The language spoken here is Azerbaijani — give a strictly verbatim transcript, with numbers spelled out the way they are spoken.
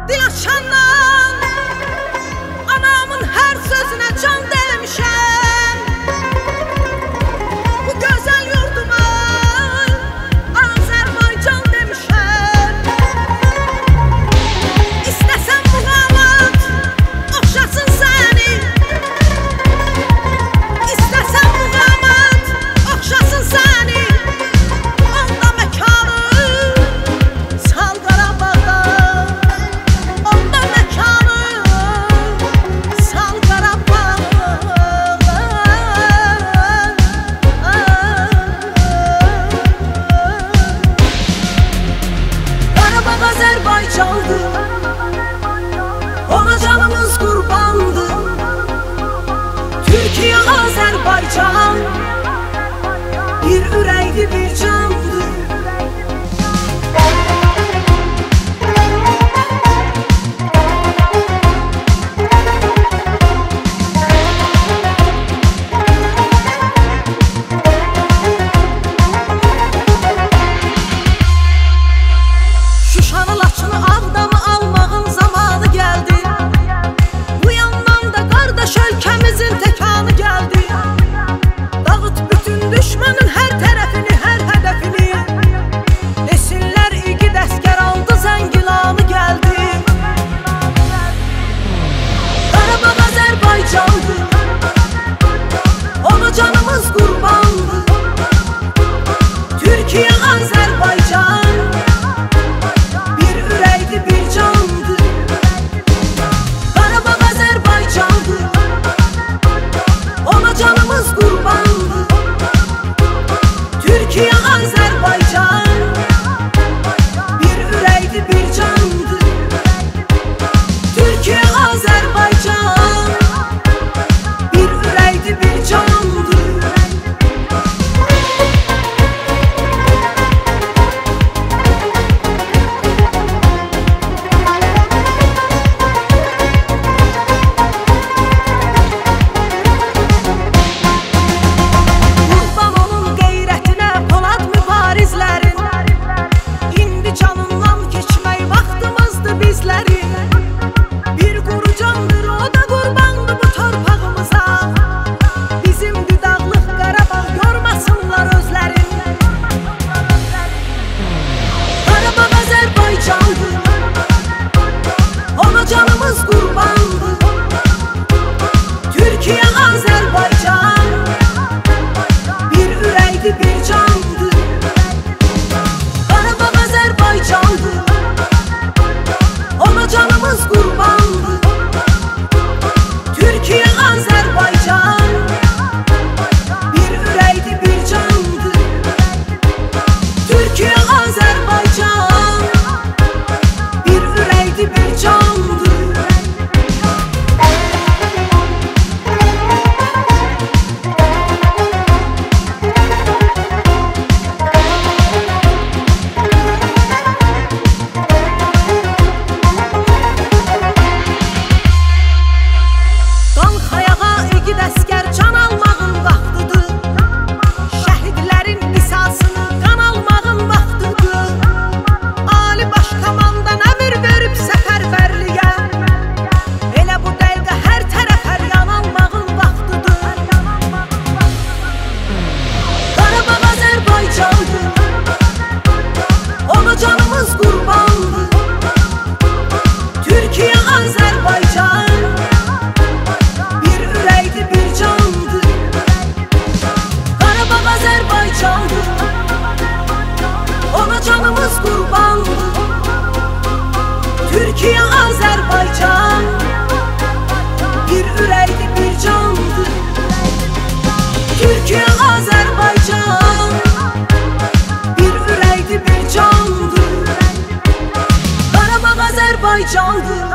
dil açandan anamın her sözüne can demişəm. Bu güzel yurduma Azerbaycan demişəm. İstəsən muğamat oxşasın səni, İstəsən muğamat oxşasın səni. Onda məkanı sal Qarabağda, onda məkanı sal Qarabağda. Qarabağ Azərbaycandır, ona canımız qurbandır. Türkiye Azerbaycan bir ürəkdir, bir candır. Şuşanı, Laçını, Ağdamı almağın zamanı geldi. Bu yandan da qardaş ölkəmizin təkanı geldi. Dağıt bütün düşmanın her tərəfini, hər hədəfini. Desinlər igid əskər aldı, Zəngilanı geldi. Qarabağ Azərbaycandır, ona canımız qurbandır. Türkiye Azərbaycan bir ürəkdir, bir candır. Qarabağ Azərbaycandır, ona canımız qurbandır. Türkiye Azərbaycan bir ürəkdir, bir candır. Türkiye Azərbaycan bir ürəkdir, bir candır. Qurban onun qeyrətinə Polad mübarizlərin. İndi canından keçmək vaxtımızdır bizlərin. Bir quru candır, o da qurbandır bu torpağımıza. Bizim didaqlıq Qarabağ yormasınlar özlərin. Qarabağ Azərbaycandır, ona canımız qurbandır. Türkiye Azərbaycan bir ürəkdir, bir candır. Qarabağ Azərbaycandır, ona canımız qurbandır. Türkiye Azərbaycan bir ürəkdir, bir candır. Türkiye Azərbaycan bir ürəkdir, bir candır. Qalx ayağa igid əskər, can almağın vaxtıdır. Şəhidlərin qisasını qan almağın vaxtıdır. Ali baş komandan əmr verib səfərbərliyə. Elə bu dəqiqə hər tərəf hər yan almağın vaxtıdır. Qarabağ Azərbaycandır, ona canımız qurbandır. Türkiye Azərbaycan bir ürəkdir, bir candır. Qarabağ Azərbaycandır, ona canımız qurbandır. Türkiye Azərbaycan bir ürəkdir, bir candır. Türkiye Azərbaycan bir ürəkdir, bir candır. Qarabağ Azərbaycandır,